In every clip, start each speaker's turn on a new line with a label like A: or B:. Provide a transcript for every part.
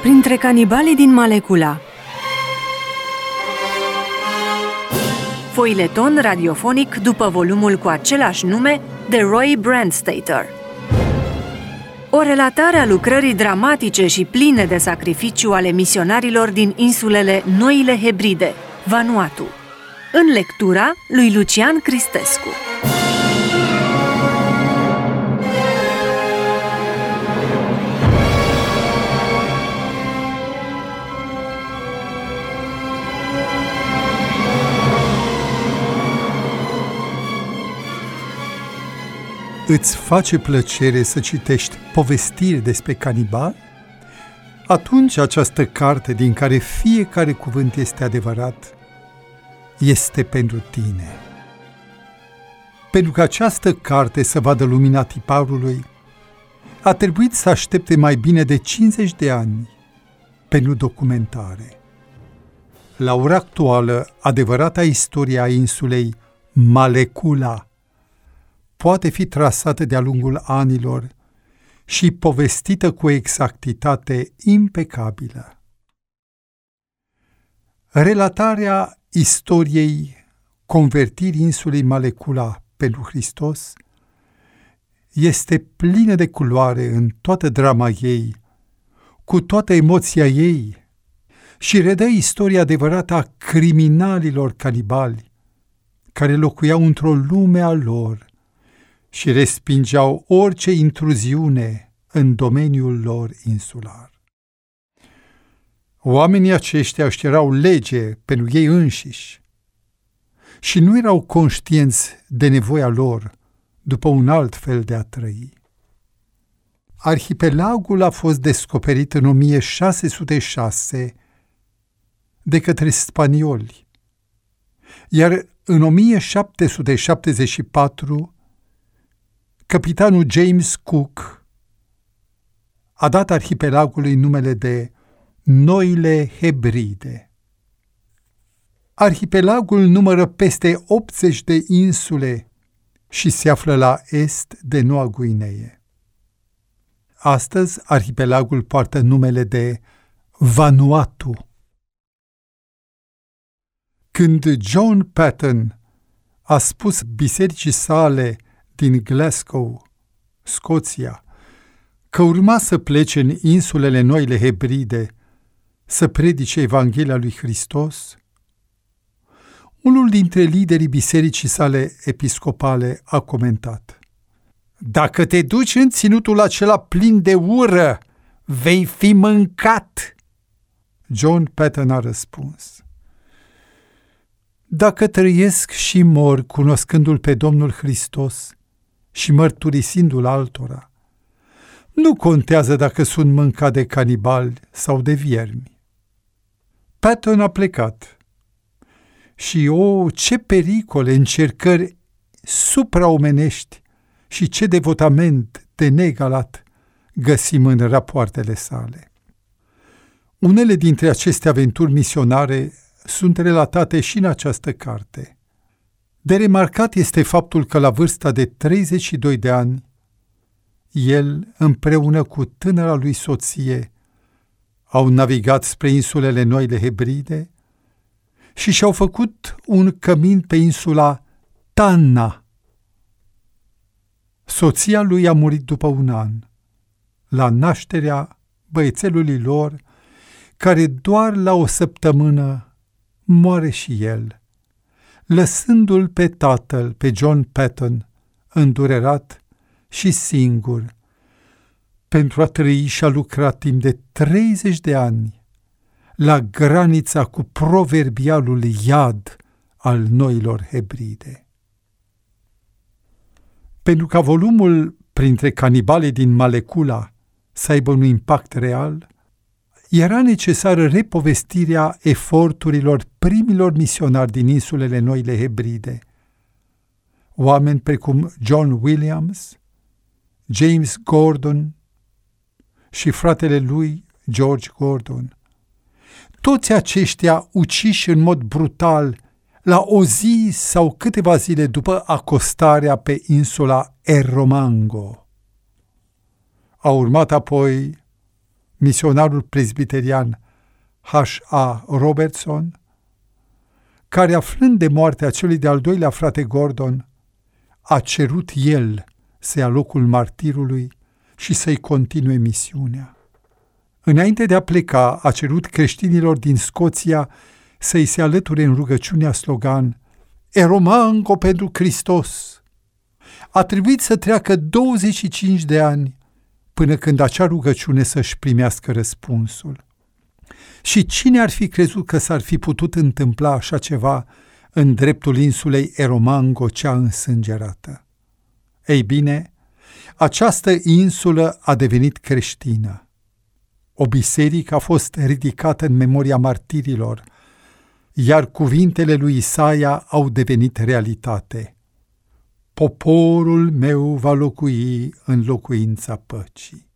A: Printre canibalii din Malecula. Foileton radiofonic după volumul cu același nume de Roy Brandstater. O relatare a lucrării dramatice și pline de sacrificiu ale misionarilor din insulele Noile Hebride, Vanuatu, în lectura lui Lucian Cristescu.
B: Îți face plăcere să citești povestiri despre canibali? Atunci această carte, din care fiecare cuvânt este adevărat, este pentru tine. Pentru că această carte să vadă lumina tiparului, a trebuit să aștepte mai bine de 50 de ani pentru documentare. La ora actuală, adevărata istoria a insulei Malecula poate fi trasată de-a lungul anilor și povestită cu o exactitate impecabilă. Relatarea istoriei convertirii insulei Malecula pentru Hristos este plină de culoare în toată drama ei, cu toată emoția ei, și redă istoria adevărată a criminalilor canibali care locuiau într-o lume a lor și respingeau orice intruziune în domeniul lor insular. Oamenii aceștia își erau lege pentru ei înșiși și nu erau conștienți de nevoia lor după un alt fel de a trăi. Arhipelagul a fost descoperit în 1606 de către spanioli, iar în 1774 capitanul James Cook a dat arhipelagului numele de Noile Hebride. Arhipelagul numără peste 80 de insule și se află la est de Noua Guinee. Astăzi, arhipelagul poartă numele de Vanuatu. Când John Paton a spus bisericii sale din Glasgow, Scoția, că urma să plece în insulele Noile Hebride să predice Evanghelia lui Hristos, unul dintre liderii bisericii sale episcopale a comentat: „Dacă te duci în ținutul acela plin de ură, vei fi mâncat.” John Paton a răspuns: „Dacă trăiesc și mor cunoscându-L pe Domnul Hristos și mărturisindu-L altora, nu contează dacă sunt mâncat de canibali sau de viermi.” Paton a plecat și ce pericole, încercări supraomenești și ce devotament de neegalat găsim în rapoartele sale. Unele dintre aceste aventuri misionare sunt relatate și în această carte. De remarcat este faptul că la vârsta de 32 de ani, el, împreună cu tânăra lui soție, au navigat spre insulele Noile Hebride și și-au făcut un cămin pe insula Tanna. Soția lui a murit după un an, la nașterea băiețelului lor, care doar la o săptămână moare și el, lăsându-l pe tatăl, pe John Paton, îndurerat și singur, pentru a trăi și a lucra timp de 30 de ani la granița cu proverbialul iad al Noilor Hebride. Pentru ca volumul Printre canibalii din Malecula să aibă un impact real, era necesară repovestirea eforturilor primilor misionari din insulele Noile Hebride, oameni precum John Williams, James Gordon și fratele lui George Gordon. Toți aceștia uciși în mod brutal la o zi sau câteva zile după acostarea pe insula Erromango. A urmat apoi misionarul presbiterian H.A. Robertson, care, aflând de moartea celui de-al doilea frate Gordon, a cerut el să ia locul martirului și să-i continue misiunea. Înainte de a pleca, a cerut creștinilor din Scoția să-i se alăture în rugăciunea slogan Eromango pentru Hristos. A trebuit să treacă 25 de ani până când acea rugăciune să-și primească răspunsul. Și cine ar fi crezut că s-ar fi putut întâmpla așa ceva în dreptul insulei Eromango cea însângerată? Ei bine, această insulă a devenit creștină. O biserică a fost ridicată în memoria martirilor, iar cuvintele lui Isaia au devenit realitate. Poporul meu va locui în locuința păcii.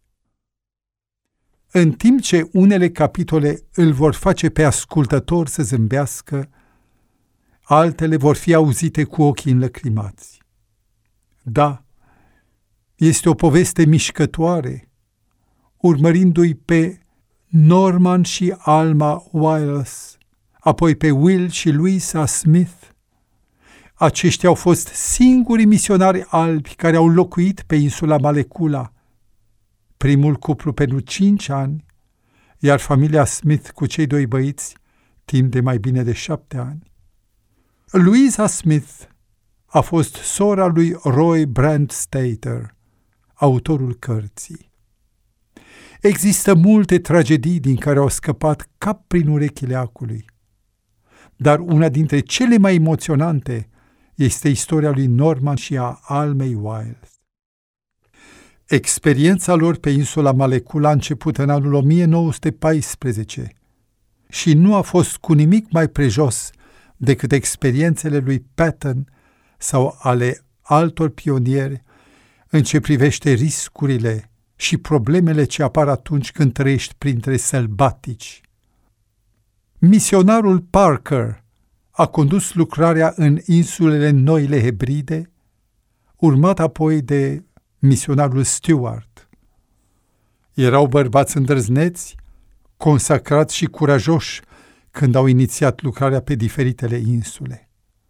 B: În timp ce unele capitole îl vor face pe ascultător să zâmbească, altele vor fi auzite cu ochii înlăcrimați. Da, este o poveste mișcătoare, urmărindu-i pe Norman și Alma Wiles, apoi pe Will și Louisa Smith. Aceștia au fost singurii misionari albi care au locuit pe insula Malekula, primul cuplu pentru 5 ani, iar familia Smith cu cei 2 băiți timp de mai bine de 7 ani. Louisa Smith a fost sora lui Roy Brandstater, autorul cărții. Există multe tragedii din care au scăpat cap prin urechile acului, dar una dintre cele mai emoționante este istoria lui Norman și a Almei Wiles. Experiența lor pe insula Malekula a început în anul 1914 și nu a fost cu nimic mai prejos decât experiențele lui Patton sau ale altor pionieri în ce privește riscurile și problemele ce apar atunci când trăiești printre sălbatici. Misionarul Parker a condus lucrarea în insulele Noile Hebride, urmat apoi de misionarul Stewart. Erau bărbați îndrăzneți, consacrați și curajoși când au inițiat lucrarea pe diferitele insule.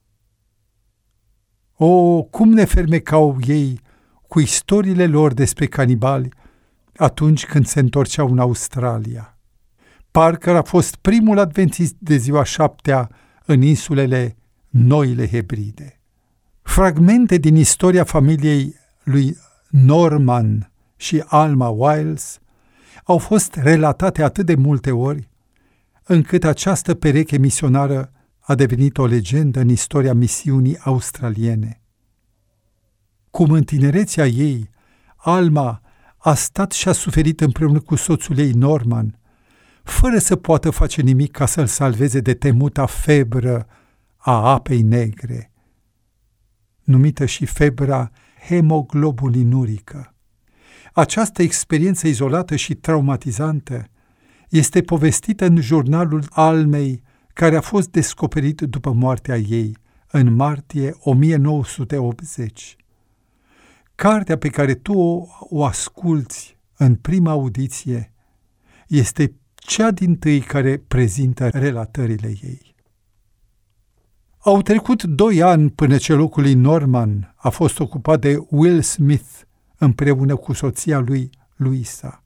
B: O, cum ne fermecau ei cu istoriile lor despre canibali atunci când se întorceau în Australia. Parker a fost primul adventist de ziua 7-a în insulele Noile Hebride. Fragmente din istoria familiei lui Norman și Alma Wiles au fost relatate atât de multe ori, încât această pereche misionară a devenit o legendă în istoria misiunii australiene. Cum în tinerețea ei, Alma a stat și a suferit împreună cu soțul ei Norman, fără să poată face nimic ca să-l salveze de temuta febră a apei negre, numită și febra hemoglobulinurică. Această experiență izolată și traumatizantă este povestită în jurnalul Almei, care a fost descoperit după moartea ei, în martie 1980. Cartea pe care tu o asculți în prima audiție este cea dintâi care prezintă relatările ei. Au trecut 2 ani până ce locul lui Norman a fost ocupat de Will Smith împreună cu soția lui Louisa.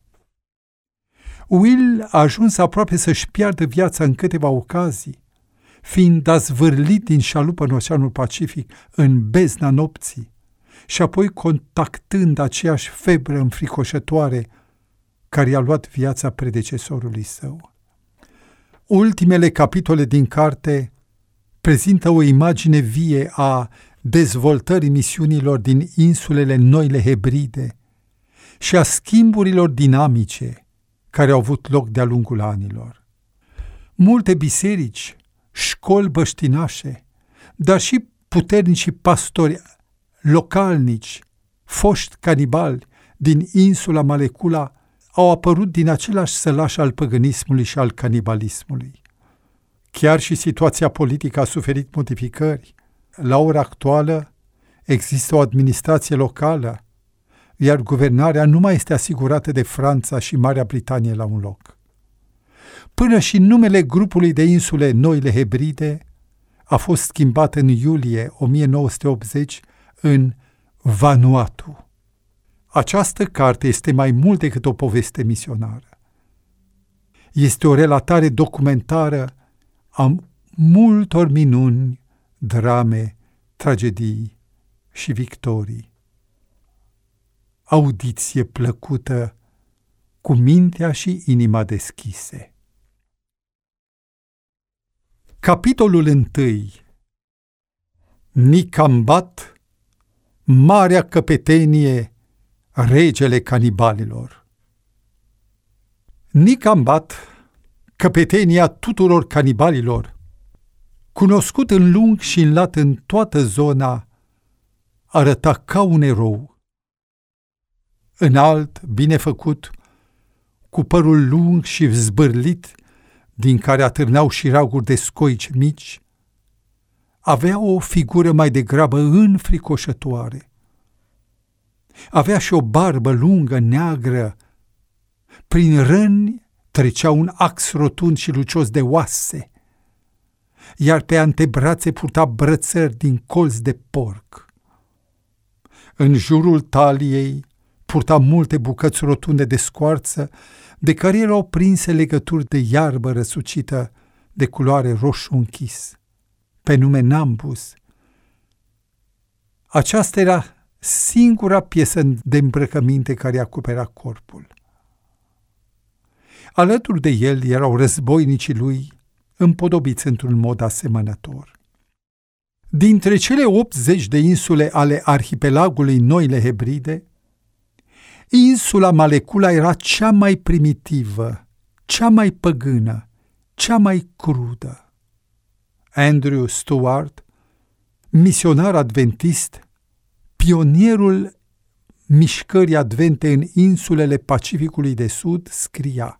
B: Will a ajuns aproape să-și piardă viața în câteva ocazii, fiind azvârlit din șalupă în Oceanul Pacific în bezna nopții și apoi contactând aceeași febră înfricoșătoare care i-a luat viața predecesorului său. Ultimele capitole din carte prezintă o imagine vie a dezvoltării misiunilor din insulele Noile Hebride și a schimburilor dinamice care au avut loc de-a lungul anilor. Multe biserici, școli băștinașe, dar și puternici pastori localnici, foști canibali din insula Malekula au apărut din același sălaș al păgânismului și al canibalismului. Chiar și situația politică a suferit modificări. La ora actuală există o administrație locală, iar guvernarea nu mai este asigurată de Franța și Marea Britanie la un loc. Până și numele grupului de insule Noile Hebride a fost schimbat în iulie 1980 în Vanuatu. Această carte este mai mult decât o poveste misionară. Este o relatare documentară a multor minuni, drame, tragedii și victorii. Audiție plăcută, cu mintea și inima deschise. Capitolul 1. Nicambat, marea căpetenie, regele canibalilor. Nicambat, căpetenia tuturor canibalilor, cunoscut în lung și în lat în toată zona, arăta ca un erou. Înalt, bine făcut, cu părul lung și zbârlit, din care atârnau șiraguri de scoici mici, avea o figură mai degrabă înfricoșătoare. Avea și o barbă lungă, neagră. Prin răni trecea un ax rotund și lucios de oase, iar pe antebrațe purta brățări din colț de porc. În jurul taliei purta multe bucăți rotunde de scoarță, de care erau prinse legături de iarbă răsucită de culoare roșu închis, pe nume Nambus. Aceasta era singura piesă de îmbrăcăminte care acopera corpul. Alături de el erau războinicii lui, împodobiți într-un mod asemănător. Dintre cele 80 de insule ale arhipelagului Noile Hebride, insula Malecula era cea mai primitivă, cea mai păgână, cea mai crudă. Andrew Stewart, misionar adventist, pionierul mișcării advente în insulele Pacificului de Sud, scria: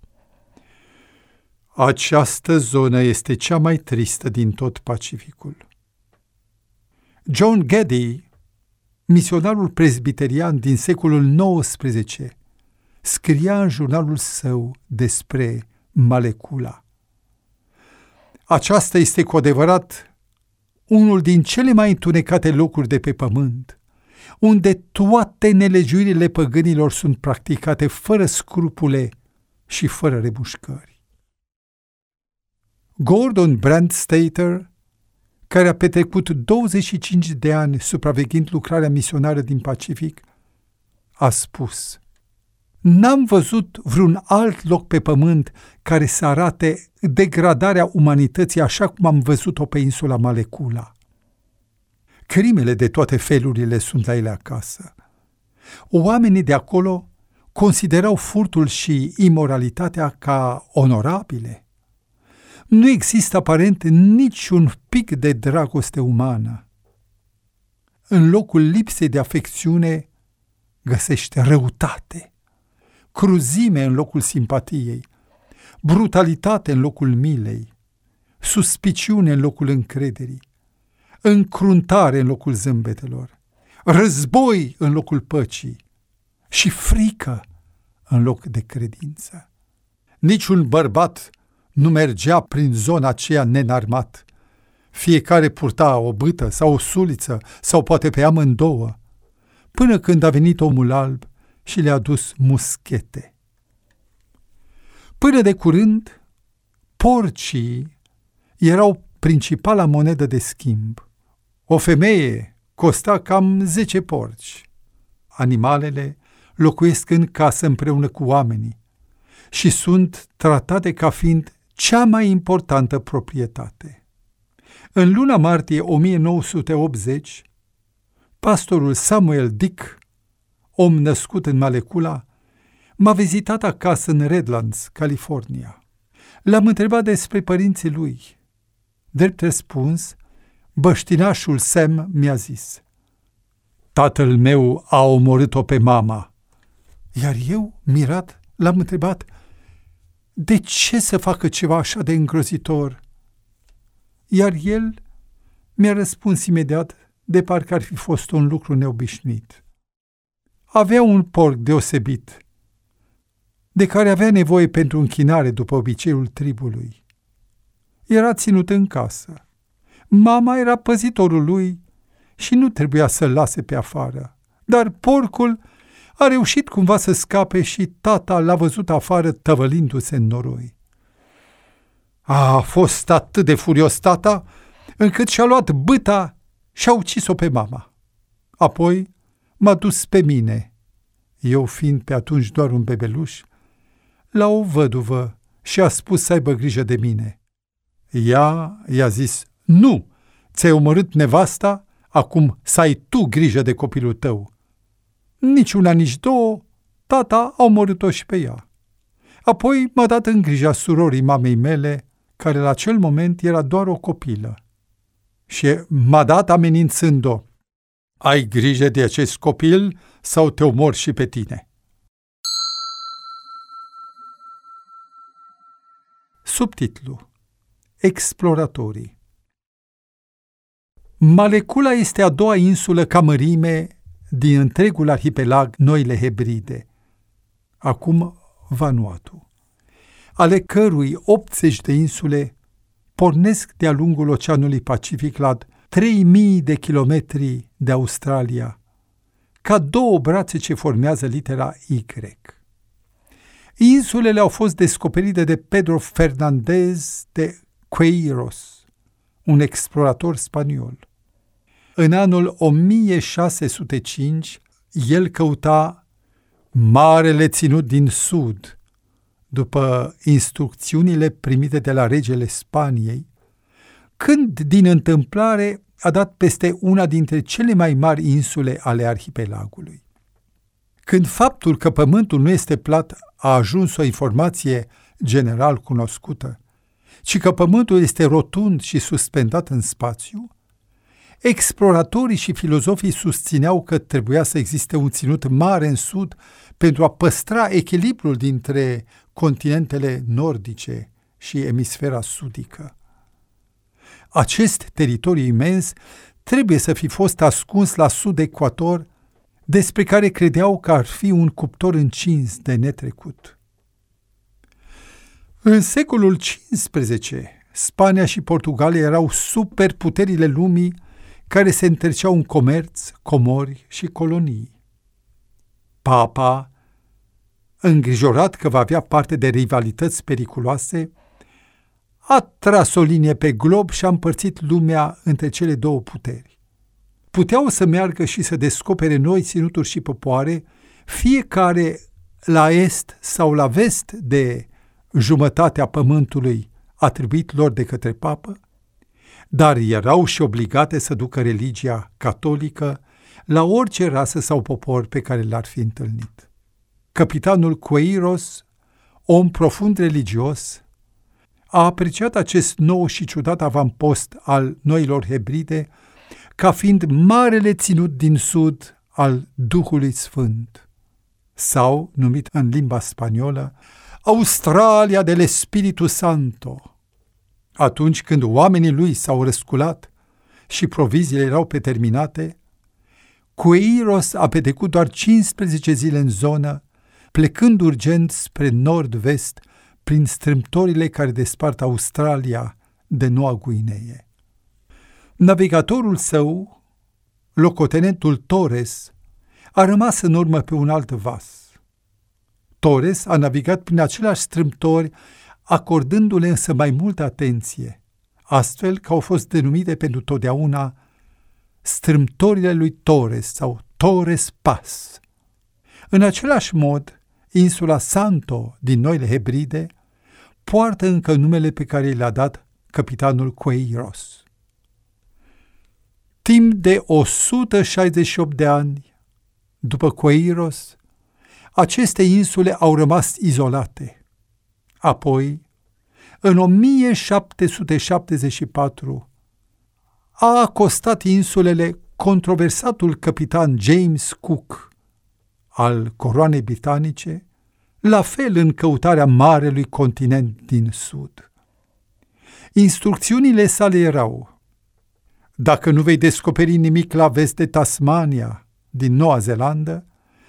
B: această zonă este cea mai tristă din tot Pacificul. John Geddy, misionarul presbiterian din secolul XIX, scria în jurnalul său despre Malecula: aceasta este cu adevărat unul din cele mai întunecate locuri de pe pământ, unde toate nelegiuirile păgânilor sunt practicate fără scrupule și fără remușcări. Gordon Brandstater, care a petrecut 25 de ani supraveghind lucrarea misionară din Pacific, a spus: n-am văzut vreun alt loc pe pământ care să arate degradarea umanității așa cum am văzut-o pe insula Malecula. Crimele de toate felurile sunt la ele acasă. Oamenii de acolo considerau furtul și imoralitatea ca onorabile. Nu există aparent niciun pic de dragoste umană. În locul lipsei de afecțiune găsește răutate, cruzime în locul simpatiei, brutalitate în locul milei, suspiciune în locul încrederii, încruntare în locul zâmbetelor, război în locul păcii și frică în loc de credință. Niciun bărbat nu mergea prin zona aceea nenarmat. Fiecare purta o bâtă sau o suliță sau poate pe amândouă, până când a venit omul alb și le-a dus muschete. Până de curând, porcii erau principala monedă de schimb. O femeie costa cam 10 porci. Animalele locuiesc în casă împreună cu oamenii și sunt tratate ca fiind cea mai importantă proprietate. În luna martie 1980, pastorul Samuel Dick, om născut în Malecula, m-a vizitat acasă în Redlands, California. L-am întrebat despre părinții lui. Drept răspuns, băștinașul Sam mi-a zis: tatăl meu a omorât-o pe mama. Iar eu, mirat, l-am întrebat: de ce să facă ceva așa de îngrozitor? Iar el mi-a răspuns imediat, de parcă ar fi fost un lucru neobișnuit: avea un porc deosebit, de care avea nevoie pentru închinare după obiceiul tribului. Era ținut în casă. Mama era păzitorul lui și nu trebuia să-l lase pe afară. Dar porcul a reușit cumva să scape și tata l-a văzut afară tăvălindu-se în noroi. A fost atât de furios tata, încât și-a luat bâta și a ucis-o pe mama. Apoi m-a dus pe mine, eu fiind pe atunci doar un bebeluș, la o văduvă și a spus să aibă grijă de mine. Ea i-a zis, nu, ți-ai omorât nevasta, acum să ai tu grijă de copilul tău. Nici una, nici două, tata a omorât-o și pe ea. Apoi m-a dat în grija surorii mamei mele, care la acel moment era doar o copilă. Și m-a dat amenințând-o, ai grijă de acest copil sau te omor și pe tine. Subtitlu: Exploratorii. Malecula este a doua insulă ca mărime din întregul arhipelag Noile Hebride, acum Vanuatu, ale cărui 80 de insule pornesc de-a lungul Oceanului Pacific la 3000 de kilometri de Australia, ca două brațe ce formează litera Y. Insulele au fost descoperite de Pedro Fernández de Queiroz, un explorator spaniol. În anul 1605, el căuta Marele Ținut din Sud, după instrucțiunile primite de la regele Spaniei, când, din întâmplare, a dat peste una dintre cele mai mari insule ale arhipelagului. Când faptul că pământul nu este plat a ajuns o informație general cunoscută, ci că pământul este rotund și suspendat în spațiu, exploratorii și filozofii susțineau că trebuia să existe un ținut mare în sud pentru a păstra echilibrul dintre continentele nordice și emisfera sudică. Acest teritoriu imens trebuie să fi fost ascuns la sud de ecuator, despre care credeau că ar fi un cuptor încins de netrecut. În secolul XV, Spania și Portugalia erau superputerile lumii care se întreceau în comerț, comori și colonii. Papa, îngrijorat că va avea parte de rivalități periculoase, a tras o linie pe glob și a împărțit lumea între cele două puteri. Puteau să meargă și să descopere noi ținuturi și popoare, fiecare la est sau la vest de jumătatea pământului atribuit lor de către papă, dar erau și obligate să ducă religia catolică la orice rasă sau popor pe care l-ar fi întâlnit. Capitanul Queiroz, om profund religios, a apreciat acest nou și ciudat avampost al Noilor Hebride ca fiind marele ținut din sud al Duhului Sfânt, sau, numit în limba spaniolă, Australia del Espíritu Santo. Atunci când oamenii lui s-au răsculat și proviziile erau preterminate, Queiroz a petrecut doar 15 zile în zonă, plecând urgent spre nord-vest prin strâmtorile care despart Australia de Noua Guinee. Navigatorul său, locotenentul Torres, a rămas în urmă pe un alt vas. Torres a navigat prin aceleași strâmtori, acordându-le însă mai multă atenție, astfel că au fost denumite pentru totdeauna strâmtorile lui Torres sau Torres Pass. În același mod, insula Santo din Noile Hebride poartă încă numele pe care i l-a dat capitanul Queiroz. Timp de 168 de ani, după Queiroz, aceste insule au rămas izolate. Apoi, în 1774, a acostat insulele controversatul capitan James Cook al coroanei britanice, la fel în căutarea marelui continent din sud. Instrucțiunile sale erau: dacă nu vei descoperi nimic la vest de Tasmania, din Noua Zeelandă,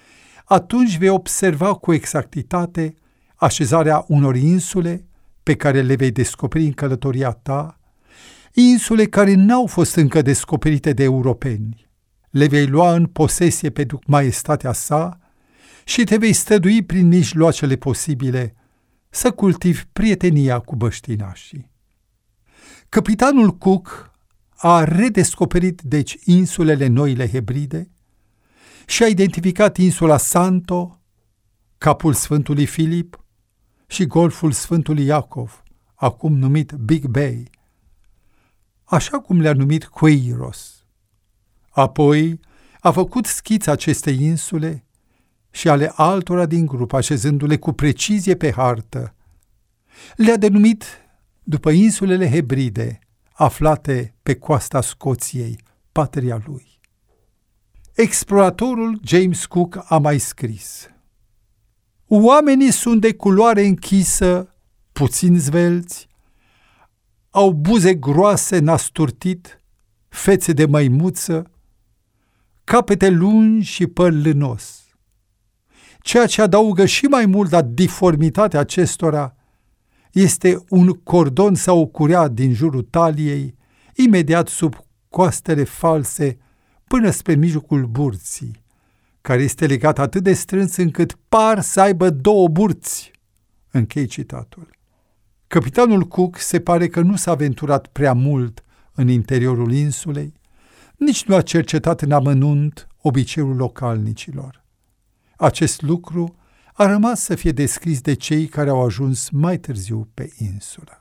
B: atunci vei observa cu exactitate așezarea unor insule pe care le vei descoperi în călătoria ta, insule care n-au fost încă descoperite de europeni. Le vei lua în posesie pe maestatea sa și te vei strădui prin mijloacele posibile să cultivi prietenia cu băștinașii. Capitanul Cook a redescoperit deci insulele Noile Hebride și a identificat insula Santo, capul Sfântului Filip și golful Sfântului Iacov, acum numit Big Bay, așa cum le-a numit Quiros. Apoi a făcut schița acestei insule și ale altora din grup, așezându-le cu precizie pe hartă. Le-a denumit după insulele Hebride, aflate pe coasta Scoției, patria lui. Exploratorul James Cook a mai scris: oamenii sunt de culoare închisă, puțin zvelți, au buze groase nasturtit, fețe de măimuță, capete lungi și păr lânos. Ceea ce adaugă și mai mult la diformitatea acestora este un cordon sau o curea din jurul taliei, imediat sub coastele false, până spre mijlocul burții, care este legat atât de strâns încât par să aibă două burți. Închei citatul. Capitanul Cook se pare că nu s-a aventurat prea mult în interiorul insulei, nici nu a cercetat în amănunt obiceiul localnicilor. Acest lucru a rămas să fie descris de cei care au ajuns mai târziu pe insulă.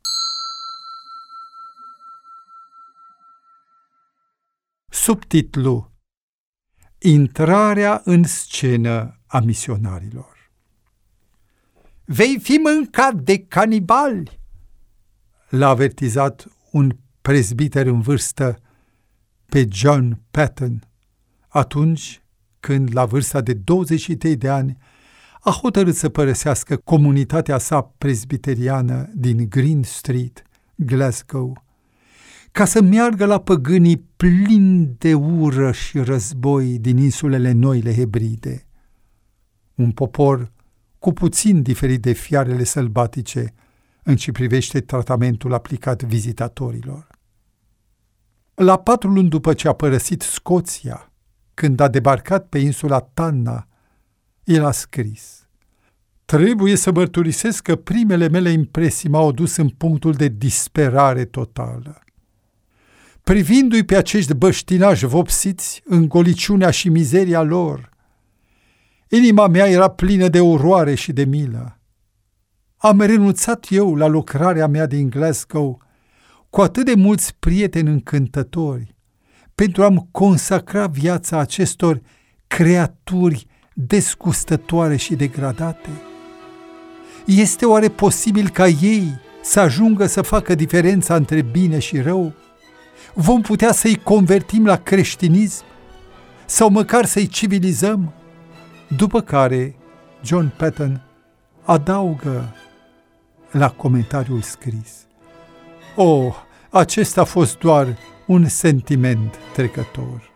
B: Subtitlu: Intrarea în scenă a misionarilor. Vei fi mâncat de canibali, l-a avertizat un prezbiter în vârstă pe John Patton, atunci când, la vârsta de 23 de ani, a hotărât să părăsească comunitatea sa prezbiteriană din Green Street, Glasgow, ca să meargă la păgânii plini de ură și război din insulele Noile Hebride, un popor cu puțin diferit de fiarele sălbatice în ce privește tratamentul aplicat vizitatorilor. La 4 luni după ce a părăsit Scoția, când a debarcat pe insula Tanna, el a scris: trebuie să mărturisesc că primele mele impresii m-au dus în punctul de disperare totală. Privindu-i pe acești băștinași vopsiți în goliciunea și mizeria lor, inima mea era plină de oroare și de milă. Am renunțat eu la lucrarea mea din Glasgow cu atât de mulți prieteni încântători pentru a-mi consacra viața acestor creaturi desgustătoare și degradate. Este oare posibil ca ei să ajungă să facă diferența între bine și rău? Vom putea să-i convertim la creștinism sau măcar să-i civilizăm? După care John Patton adaugă la comentariul scris: acesta a fost doar un sentiment trecător.